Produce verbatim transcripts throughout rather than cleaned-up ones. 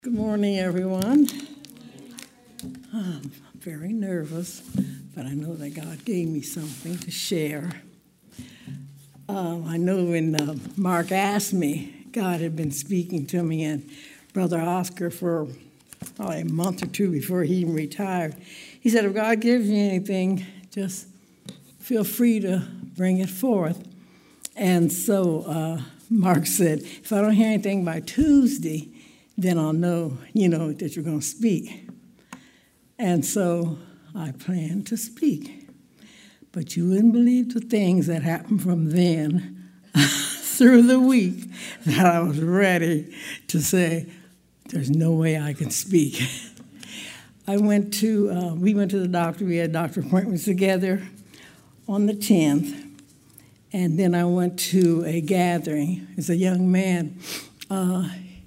Good morning, everyone. I'm very nervous, but I know that God gave me something to share. Uh, I know when uh, Mark asked me, God had been speaking to me and Brother Oscar for probably a month or two before he even retired. He said, if God gives you anything, just feel free to bring it forth. And so uh, Mark said, if I don't hear anything by Tuesday, then I'll know, you know, that you're going to speak. And so I plan to speak. But you wouldn't believe the things that happened from then through the week that I was ready to say, there's no way I can speak. I went to, uh, we went to the doctor. We had doctor appointments together on the tenth. And then I went to a gathering. As a young man, uh,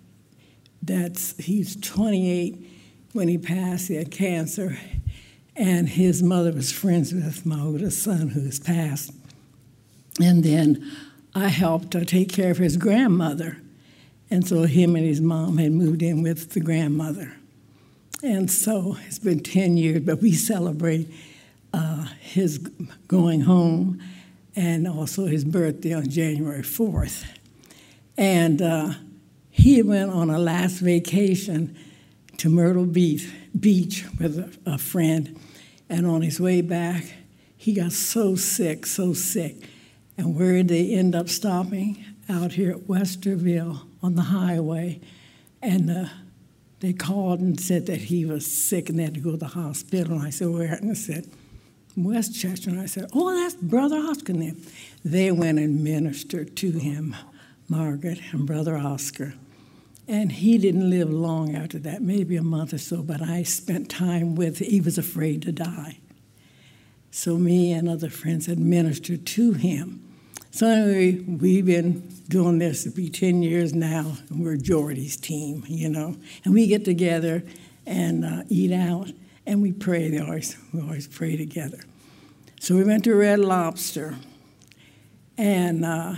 That's he's twenty-eight when he passed. He had cancer, and his mother was friends with my oldest son, who has passed. And then I helped uh, take care of his grandmother, and so him and his mom had moved in with the grandmother. And so it's been ten years, but we celebrate uh, his going home and also his birthday on January fourth. And uh, He went on a last vacation to Myrtle Beach, Beach with a, a friend, and on his way back, he got so sick, so sick. And where did they end up stopping? Out here at Westerville on the highway. And uh, they called and said that he was sick and they had to go to the hospital. And I said, where? And I said, Westchester. And I said, oh, that's Brother Oscar there. They went and ministered to him, Margaret and Brother Oscar. And he didn't live long after that, maybe a month or so, but I spent time with him. He was afraid to die. So me and other friends had ministered to him. So anyway, we've been doing this, it'll be ten years now, and we're Jordy's team, you know. And we get together and uh, eat out, and we pray. They always, we always pray together. So we went to Red Lobster, and uh,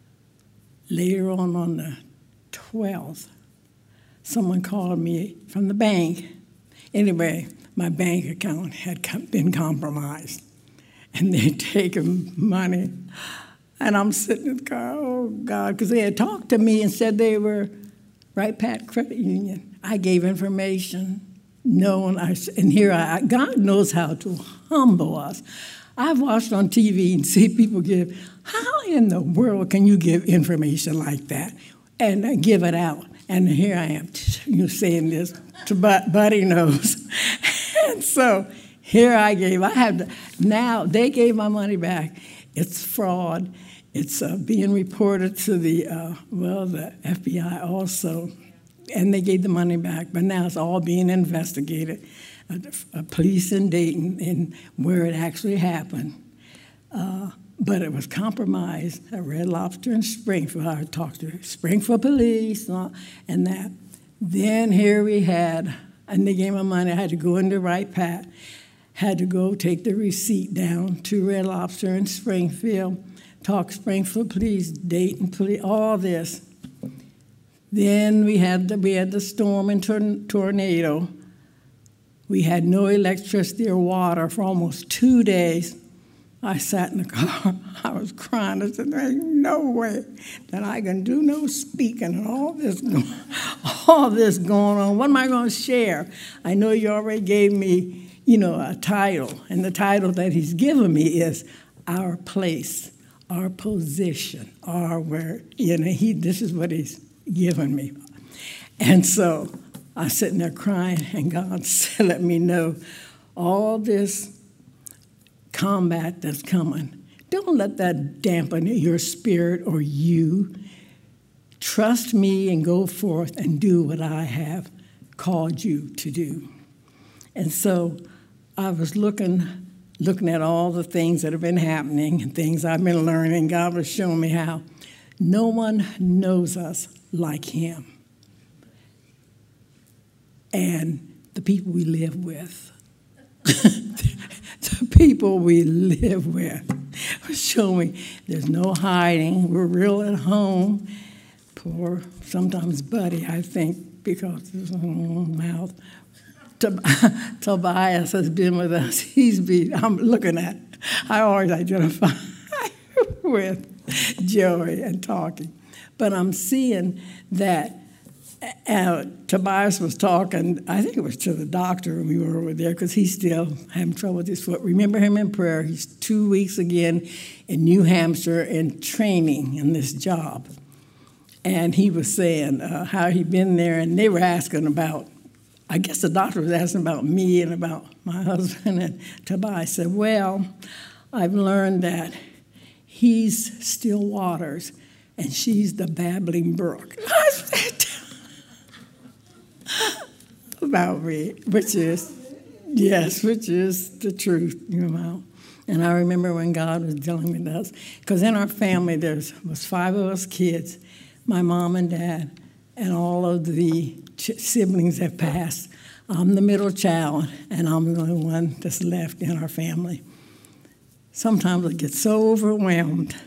later on on the twelfth, someone called me from the bank. Anyway, my bank account had been compromised, and they'd taken money. And I'm sitting in the car, oh, God, because they had talked to me and said they were Right Pat Credit Union. I gave information, knowing, I, and here I, God knows how to humble us. I've watched on T V and see people give, how in the world can you give information like that and uh, give it out? And here I am, you know, saying this to Buddy knows. And so here I gave, I have, to, now they gave my money back. It's fraud. It's uh, being reported to the, uh, well, the F B I also. And they gave the money back, but now it's all being investigated. Uh, uh, police in Dayton and where it actually happened. Uh, But it was compromised at Red Lobster in Springfield. I talked to Springfield police and that. Then here we had, and they gave me money. I had to go into Right Pat, had to go take the receipt down to Red Lobster in Springfield, talk Springfield police, Dayton police, all this. Then we had the, we had the storm and tor- tornado. We had no electricity or water for almost two days. I sat in the car. I was crying. I said, there's no way that I can do no speaking and all this, all this going on. What am I going to share? I know you already gave me, you know, a title, and the title that he's given me is Our Place, Our Position, our where, you know, he, this is what he's given me. And so I was sitting there crying, and God said, let me know all this combat that's coming. Don't let that dampen your spirit or you. Trust me and go forth and do what I have called you to do. And so I was looking, looking at all the things that have been happening and things I've been learning. God was showing me how no one knows us like him. And the people we live with. The people we live with show me there's no hiding. We're real at home. Poor, sometimes Buddy, I think, because his mouth. Tobias has been with us. He's been, I'm looking at, I always identify with Joey and talking. But I'm seeing that uh, Tobias was talking, I think it was to the doctor when we were over there, because he's still having trouble with his foot. Remember him in prayer. He's two weeks again in New Hampshire in training in this job. And he was saying uh, how he'd been there, and they were asking about, I guess the doctor was asking about me and about my husband, and Tobias said, well, I've learned that he's still waters, and she's the babbling brook. I said, about me, which is, yes, which is the truth, you know. And I remember when God was dealing with us, because in our family there was five of us kids, my mom and dad, and all of the ch- siblings have passed. I'm the middle child, and I'm the only one that's left in our family. Sometimes I get so overwhelmed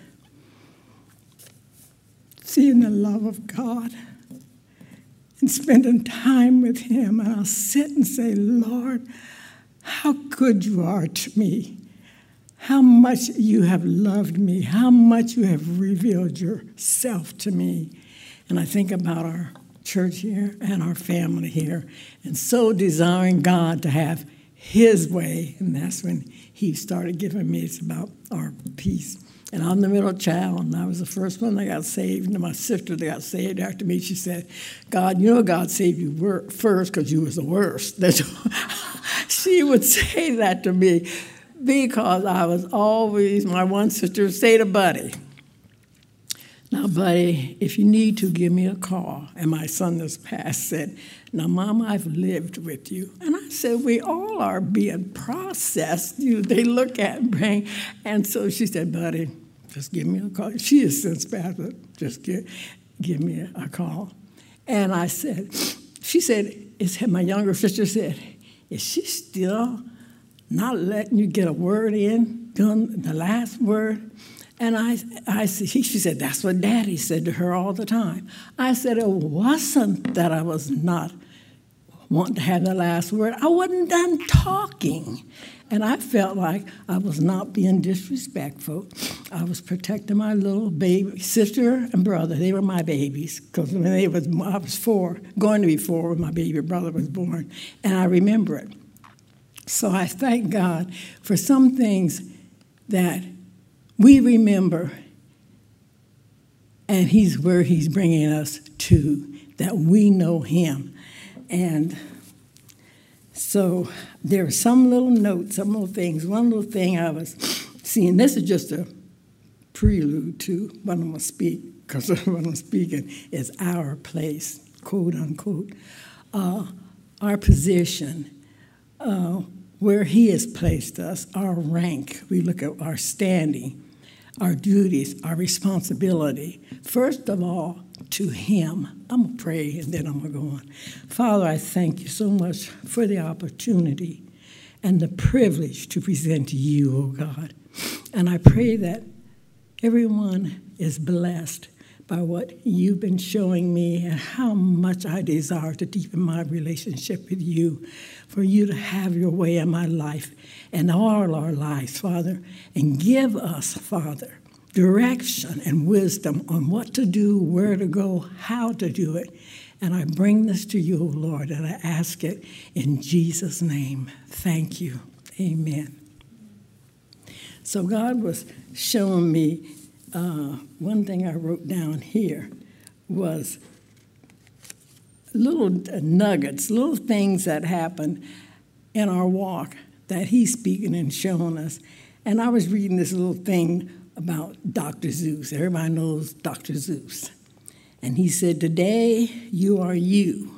seeing the love of God and spending time with him, and I'll sit and say, Lord, how good you are to me, how much you have loved me, how much you have revealed yourself to me. And I think about our church here and our family here, and so desiring God to have his way, and that's when he started giving me, it's about our peace. And I'm the middle child, and I was the first one that got saved. And my sister that got saved after me, she said, God, you know God saved you first because you was the worst. That's she would say that to me because I was always, my one sister would say to Buddy, now, Buddy, if you need to, give me a call. And my son this past said, now, Mama, I've lived with you. And I said, we all are being processed. You, they look at me. And so she said, Buddy, just give me a call. She has since passed, but just give, give me a, a call. And I said, she said, is, my younger sister said, is she still not letting you get a word in, doing the last word? And I, I, she said, that's what Daddy said to her all the time. I said, it wasn't that I was not wanting to have the last word. I wasn't done talking. And I felt like I was not being disrespectful. I was protecting my little baby sister and brother. They were my babies because when they was, I was four, going to be four when my baby brother was born. And I remember it. So I thank God for some things that we remember, and he's where he's bringing us to, that we know him. And so there are some little notes, some little things. One little thing I was seeing, this is just a prelude to what I'm going to speak, because what I'm speaking is our place, quote unquote, uh, our position, uh, where he has placed us, our rank. We look at our standing, our duties, our responsibility. First of all, to him. I'm going to pray, and then I'm going to go on. Father, I thank you so much for the opportunity and the privilege to present to you, oh God. And I pray that everyone is blessed by what you've been showing me and how much I desire to deepen my relationship with you, for you to have your way in my life and all our lives, Father, and give us, Father, direction and wisdom on what to do, where to go, how to do it. And I bring this to you, O Lord, and I ask it in Jesus' name. Thank you. Amen. So God was showing me, uh, one thing I wrote down here was little nuggets, little things that happen in our walk that he's speaking and showing us. And I was reading this little thing about Doctor Seuss. Everybody knows Doctor Seuss. And he said, today you are you.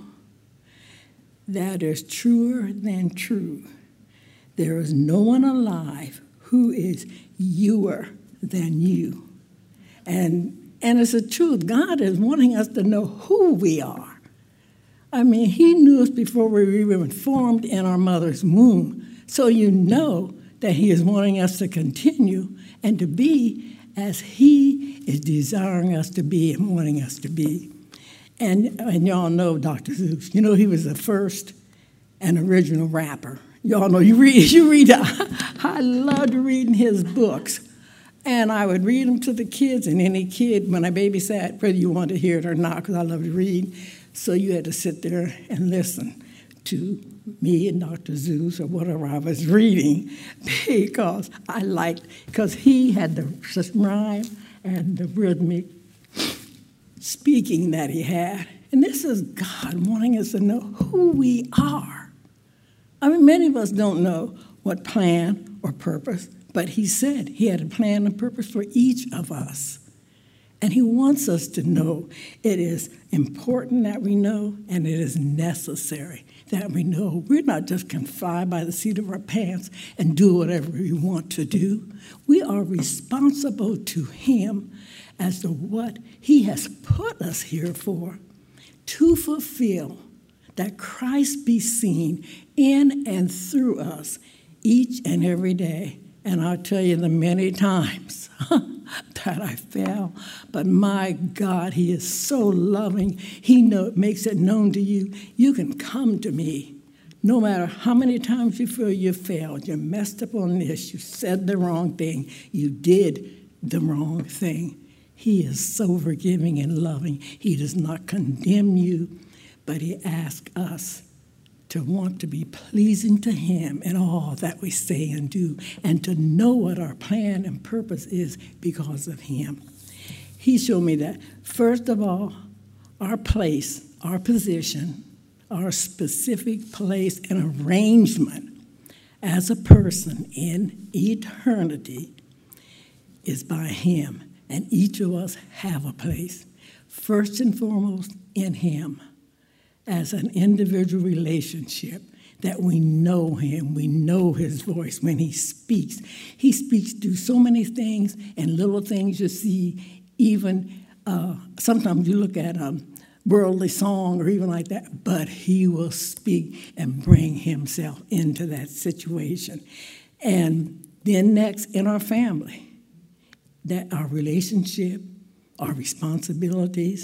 That is truer than true. There is no one alive who is youer than you. And, and it's the truth. God is wanting us to know who we are. I mean, he knew us before we were even formed in our mother's womb. So you know that he is wanting us to continue and to be as he is desiring us to be and wanting us to be. And, and y'all know Doctor Seuss. You know, he was the first and original rapper. Y'all know, you read, you read, I loved reading his books. And I would read them to the kids, and any kid, when I babysat, whether you wanted to hear it or not, because I love to read, so you had to sit there and listen to me and Doctor Seuss or whatever I was reading, because I liked, because he had the rhyme and the rhythmic speaking that he had. And this is God wanting us to know who we are. I mean, many of us don't know what plan or purpose, but he said he had a plan and purpose for each of us. And he wants us to know it is important that we know, and it is necessary that we know. We're not just can fly by the seat of our pants and do whatever we want to do. We are responsible to him as to what he has put us here for, to fulfill that Christ be seen in and through us each and every day. And I'll tell you the many times that I fell, but my God, he is so loving. He know, makes it known to you. You can come to me no matter how many times you feel you failed, you messed up on this, you said the wrong thing, you did the wrong thing. He is so forgiving and loving. He does not condemn you, but he asks us to want to be pleasing to him in all that we say and do, and to know what our plan and purpose is because of him. He showed me that, first of all, our place, our position, our specific place and arrangement as a person in eternity is by him. And each of us have a place, first and foremost in him, as an individual relationship, that we know him, we know his voice when he speaks. He speaks through so many things and little things you see, even uh, sometimes you look at a worldly song or even like that, but he will speak and bring himself into that situation. And then next, in our family, that our relationship, our responsibilities,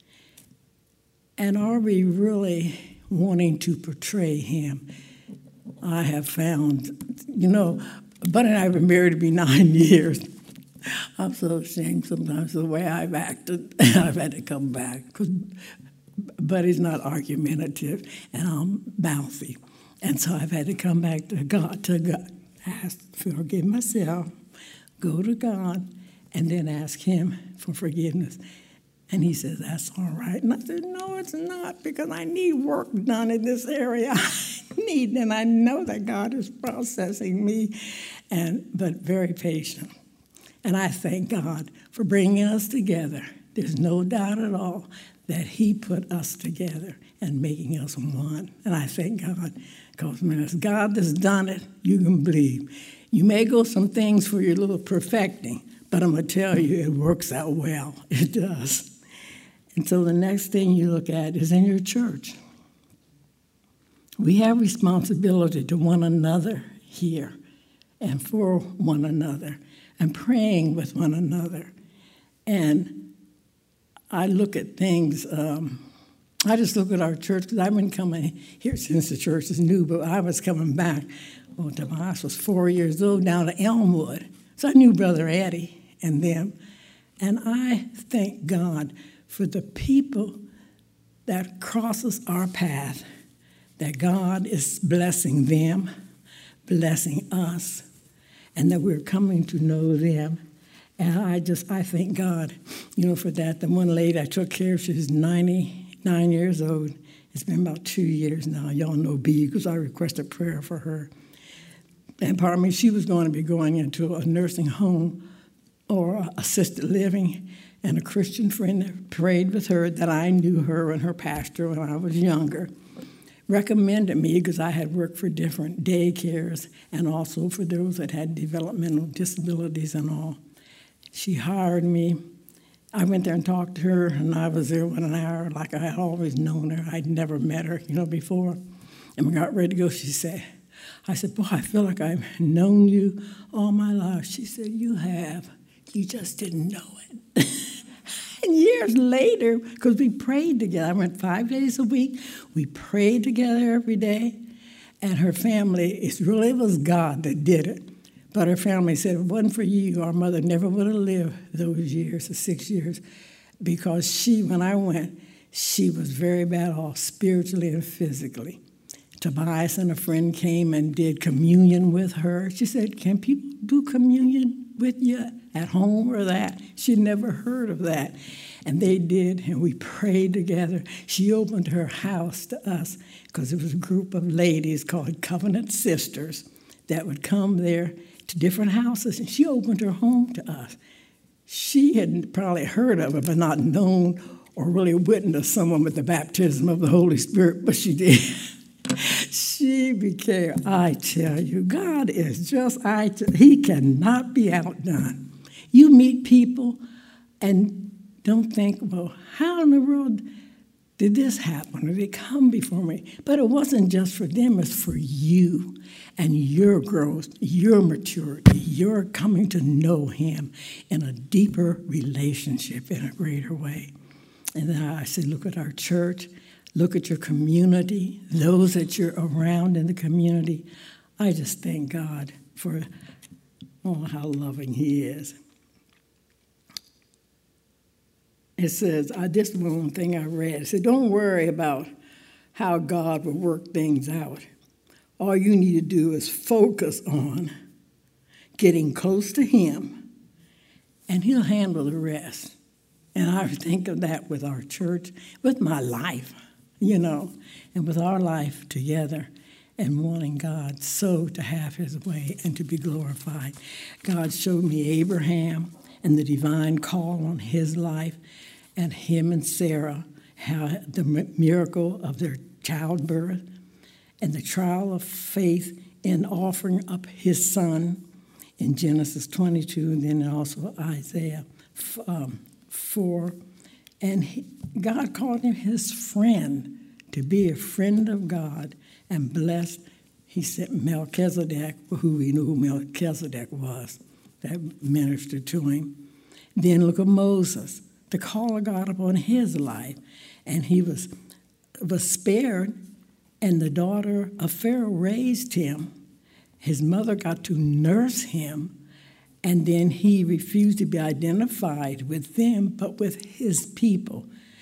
and are we really wanting to portray him? I have found, you know, Bud and I have been married to be nine years. I'm so ashamed sometimes of the way I've acted. I've had to come back because Buddy's not argumentative and I'm bouncy. And so I've had to come back to God, to God, ask, forgive myself, go to God, and then ask him for forgiveness. And he says, that's all right. And I said, no, it's not, because I need work done in this area. I need, and I know that God is processing me, and but very patient. And I thank God for bringing us together. There's no doubt at all that he put us together and making us one. And I thank God, because when it's God that's done it, you can believe. You may go some things for your little perfecting, but I'm going to tell you, it works out well. It does. And so the next thing you look at is in your church. We have responsibility to one another here and for one another and praying with one another. And I look at things, um, I just look at our church, because I've been coming here since the church is new, but I was coming back, well, Tobias was four years old, down to Elmwood. So I knew Brother Eddie and them. And I thank God for the people that crosses our path, that God is blessing them, blessing us, and that we're coming to know them. And I just, I thank God, you know, for that. The one lady I took care of, she's ninety-nine years old. It's been about two years now. Y'all know B, because I requested prayer for her. And pardon me, she was going to be going into a nursing home or assisted living. And a Christian friend prayed with her that I knew her and her pastor when I was younger, recommended me because I had worked for different daycares and also for those that had developmental disabilities and all. She hired me. I went there and talked to her, and I was there one hour like I had always known her. I'd never met her, you know, before. And we got ready to go. She said, I said, boy, I feel like I've known you all my life. She said, you have. You just didn't know it. And years later, because we prayed together, I went five days a week. We prayed together every day. And her family, it really was God that did it. But her family said, if it wasn't for you, our mother never would have lived those years, the six years. Because she, when I went, she was very bad off spiritually and physically. Tobias and a friend came and did communion with her. She said, can people do communion with you at home or that? She'd never heard of that. And they did, and we prayed together. She opened her house to us because it was a group of ladies called Covenant Sisters that would come there to different houses, and she opened her home to us. She had probably heard of it, but not known or really witnessed someone with the baptism of the Holy Spirit, but she did. She became, I tell you, God is just, I. T- he cannot be outdone. You meet people and don't think, well, how in the world did this happen? Or did it come before me? But it wasn't just for them, it's for you and your growth, your maturity, your coming to know him in a deeper relationship in a greater way. And then I said, look at our church. Look at your community, those that you're around in the community. I just thank God for, oh, how loving he is. It says, uh, this one thing I read, it said, don't worry about how God will work things out. All you need to do is focus on getting close to him, and he'll handle the rest. And I think of that with our church, with my life. You know, and with our life together and wanting God so to have his way and to be glorified. God showed me Abraham and the divine call on his life and him and Sarah, how the miracle of their childbirth and the trial of faith in offering up his son in Genesis twenty-two, and then also Isaiah um, four. And he, God called him his friend, to be a friend of God and blessed. He sent Melchizedek, who we knew who Melchizedek was, that ministered to him. Then look at Moses, the call of God upon his life. And he was, was spared, and the daughter of Pharaoh raised him. His mother got to nurse him. And then he refused to be identified with them, but with his people.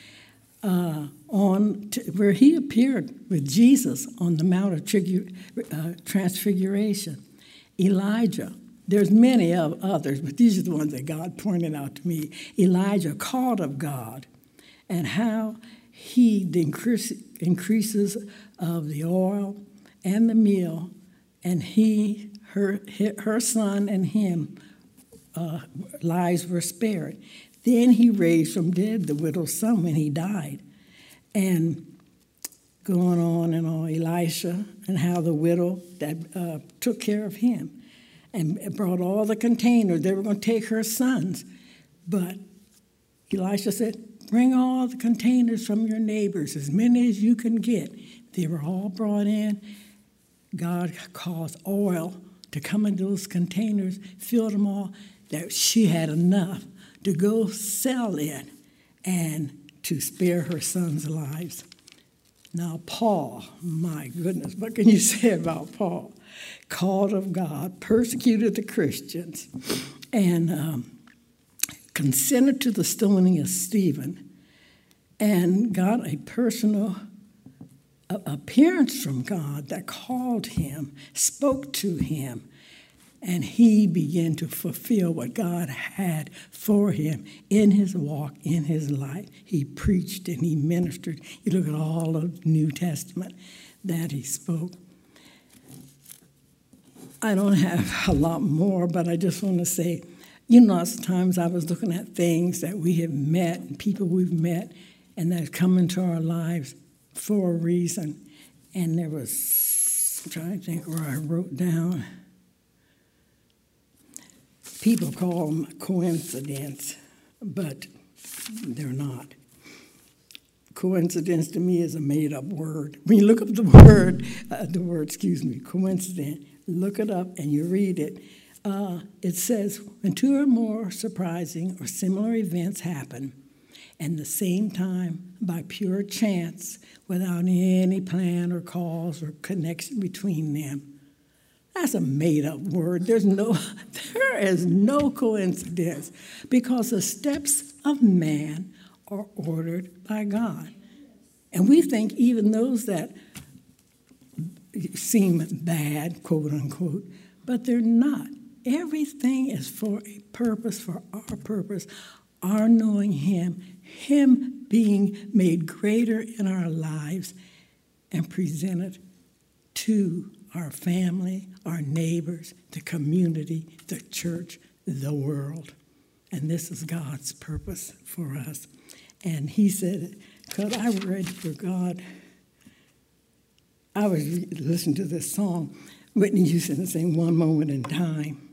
Uh, on to, where he appeared with Jesus on the Mount of Trigu- uh, Transfiguration. Elijah, there's many of others, but these are the ones that God pointed out to me. Elijah, called of God, and how he the increase, increases of the oil and the meal, and he, her, her son and him, Uh, lives were spared. Then he raised from dead the widow's son when he died. And going on and on, Elisha and how the widow that uh, took care of him and brought all the containers. They were going to take her sons. But Elisha said, bring all the containers from your neighbors, as many as you can get. They were all brought in. God caused oil to come into those containers, filled them all, that she had enough to go sell it and to spare her sons' lives. Now, Paul, my goodness, what can you say about Paul? Called of God, persecuted the Christians, and um, consented to the stoning of Stephen, and got a personal appearance from God that called him, spoke to him, and he began to fulfill what God had for him in his walk, in his life. He preached and he ministered. You look at all of the New Testament that he spoke. I don't have a lot more, but I just want to say, you know, sometimes I was looking at things that we have met, and people we've met, and that have come into our lives for a reason. And there was, I'm trying to think where I wrote down, people call them coincidence, but they're not. Coincidence to me is a made-up word. When you look up the word, uh, the word, excuse me, coincidence, look it up and you read it. Uh, it says, when two or more surprising or similar events happen, and the same time by pure chance without any plan or cause or connection between them. That's a made-up word. There's no, there is no coincidence because the steps of man are ordered by God. And we think even those that seem bad, quote unquote, but they're not. Everything is for a purpose, for our purpose, our knowing Him, Him being made greater in our lives and presented to our family, our neighbors, the community, the church, the world. And this is God's purpose for us. And he said, because I read for God, I was listening to this song, Whitney Houston saying, "One Moment in Time."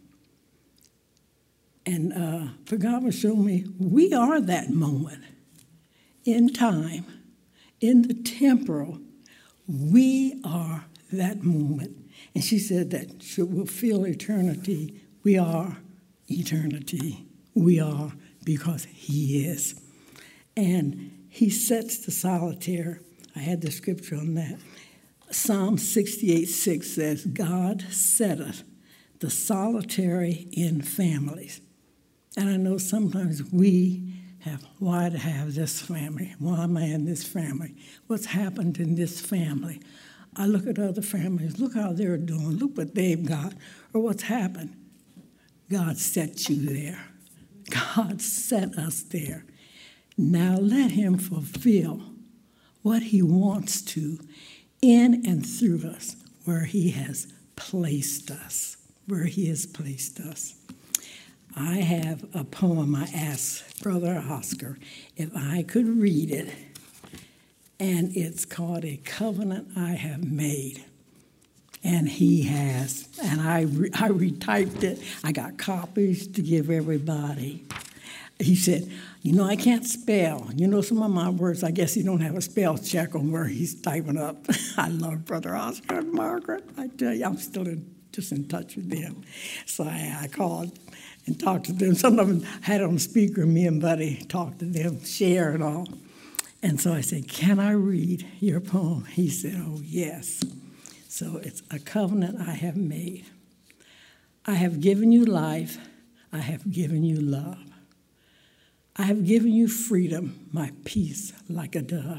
And uh, for God was showing me, we are that moment in time, in the temporal. We are that moment. And she said that she will feel eternity. We are eternity. We are because He is. And He sets the solitaire. I had the scripture on that. Psalm sixty-eight six says, God setteth the solitary in families. And I know sometimes we have, why to have this family? Why am I in this family? What's happened in this family? I look at other families, look how they're doing, look what they've got, or what's happened. God set you there. God set us there. Now let Him fulfill what He wants to in and through us, where He has placed us, where He has placed us. I have a poem I asked Brother Oscar if I could read it, and it's called A Covenant I Have Made. And he has, and I re- I retyped it. I got copies to give everybody. He said, you know, I can't spell. You know, some of my words, I guess he don't have a spell check on where he's typing up. I love Brother Oscar and Margaret. I tell you, I'm still in, just in touch with them. So I, I called and talked to them. Some of them had it on speaker, and me and Buddy talked to them, share and all. And so I said, can I read your poem? He said, oh, yes. So it's A Covenant I Have Made. I have given you life. I have given you love. I have given you freedom, my peace like a dove.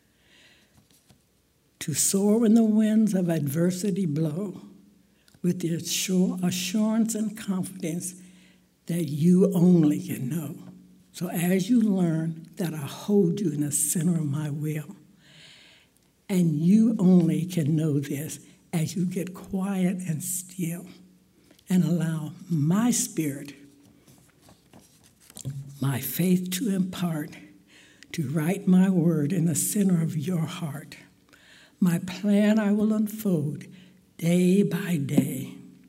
To soar when the winds of adversity blow, with the assurance and confidence that you only can know. So as you learn that I hold you in the center of my will, and you only can know this as you get quiet and still and allow my spirit, my faith to impart, to write my word in the center of your heart. My plan I will unfold day by day.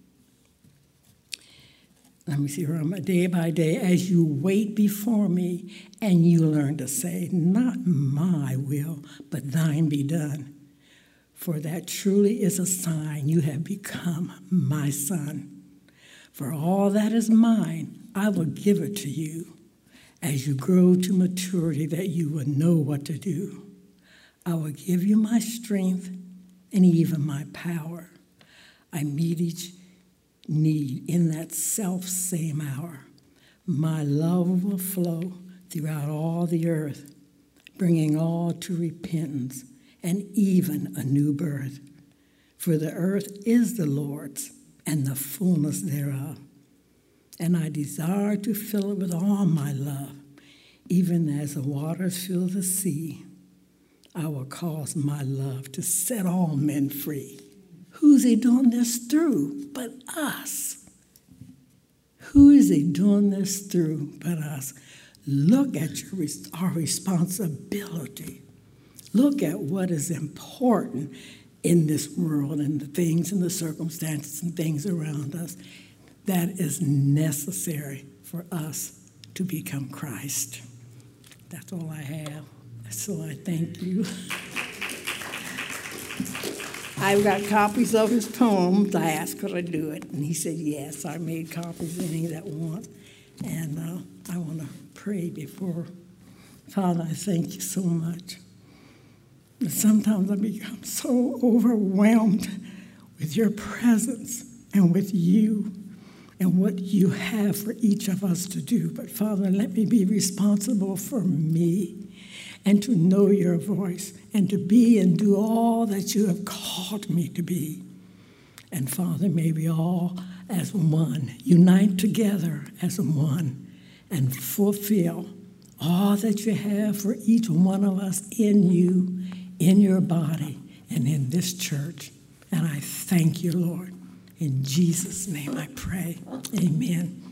Let me see where I'm at. Day by day, as you wait before me and you learn to say, not my will, but thine be done. For that truly is a sign you have become my son. For all that is mine, I will give it to you as you grow to maturity that you will know what to do. I will give you my strength and even my power. I meet each need in that self-same hour. My love will flow throughout all the earth, bringing all to repentance and even a new birth. For the earth is the Lord's and the fullness thereof. And I desire to fill it with all my love, even as the waters fill the sea. I will cause my love to set all men free. Who's He doing this through but us? Who is He doing this through but us? Look at your, our responsibility. Look at what is important in this world and the things and the circumstances and things around us that is necessary for us to become Christ. That's all I have. So I thank you. I've got copies of his poems. I asked, could I do it? And he said, yes. I made copies of any that want. And uh, I want to pray before Father, I thank you so much. But sometimes I become so overwhelmed with your presence and with you and what you have for each of us to do. But Father, let me be responsible for me and to know your voice and to be and do all that you have called me to be. And Father, may we all as one unite together as one and fulfill all that you have for each one of us in you, in your body, and in this church. And I thank you, Lord. In Jesus' name I pray. Amen.